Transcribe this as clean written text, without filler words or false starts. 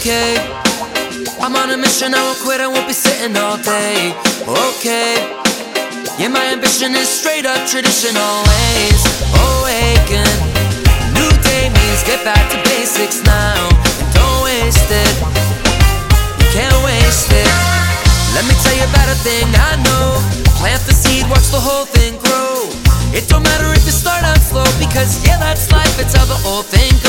okay. I'm on a mission, I won't quit, I won't be sitting all day. Okay. Yeah, my ambition is straight up tradition always. Awaken. New day means get back to basics now. And don't waste it. You can't waste it. Let me tell you about a thing I know. Plant the seed, watch the whole thing grow. It don't matter if you start out slow, because yeah, that's life, it's how the whole thing goes.